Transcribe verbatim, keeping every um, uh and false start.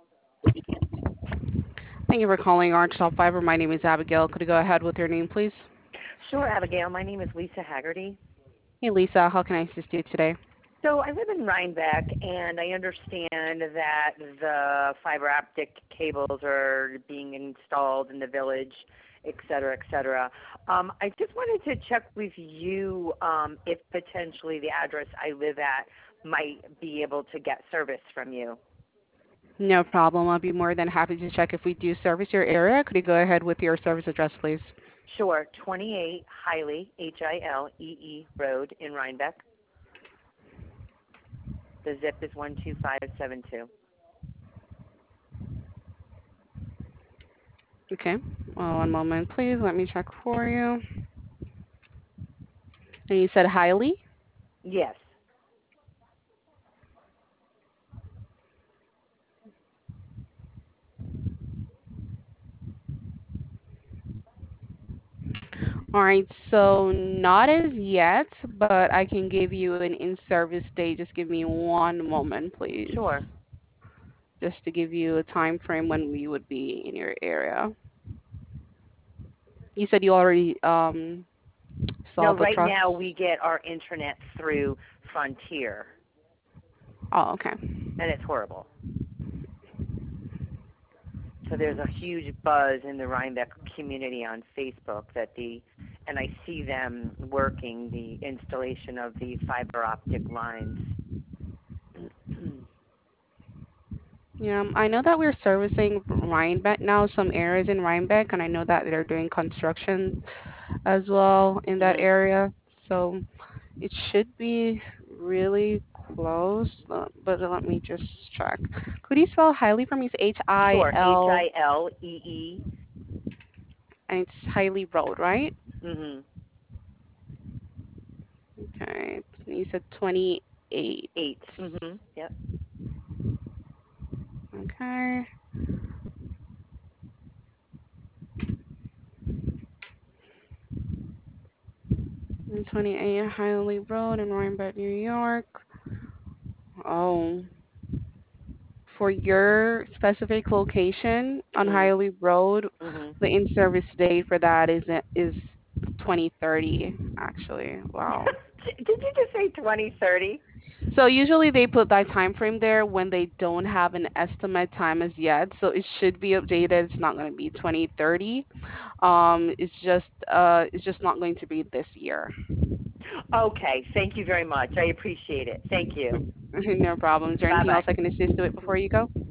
Thank you for calling Orange Top Fiber. My name is Abigail. Could you go ahead with your name, please? Sure, Abigail. My name is Lisa Haggerty. Hey, Lisa. How can I assist you today? So I live in Rhinebeck, and I understand that the fiber optic cables are being installed in the village, et cetera, et cetera. Um, I just wanted to check with you um, if potentially the address I live at might be able to get service from you. No problem. I'll be more than happy to check if we do service your area. Could you go ahead with your service address, please? Sure, twenty-eight Hiley, H I L E E Road in Rhinebeck. The zip is one two five seven two. Okay. Well, one moment, please. Let me check for you. And you said highly? Yes. All right. So not as yet, but I can give you an in-service date. Just give me one moment, please. Sure. Just to give you a time frame when we would be in your area. You said you already um saw No, the right now trucks. we get our internet through Frontier, Oh, okay. and it's horrible. So there's a huge buzz in the Rhinebeck community on Facebook that the, and I see them working the installation of the fiber optic lines. Yeah, um, I know that we're servicing Rhinebeck now, some areas in Rhinebeck, and I know that they're doing construction as well in that hmm area. So it should be really close, uh, but let me just check. Could you spell highly for me? It's H I Sure, H L, I L E E. and it's Highly Road, right? Mm-hmm. Okay, you said twenty-eight. Eight. Mm-hmm. Yep. Okay, and twenty-eight Highly Road in Rhinebeck, New York. Oh. For your specific location on Mm. Highly Road, Mm-hmm. the in-service date for that is is twenty thirty, actually. Wow. Did you just say twenty thirty? So usually they put that time frame there when they don't have an estimate time as yet. So it should be updated. It's not going to be twenty thirty. Um, it's just uh, it's just not going to be this year. Okay, thank you very much. I appreciate it. Thank you. No problem. Is there Bye anything bye. else I can assist you with before you go?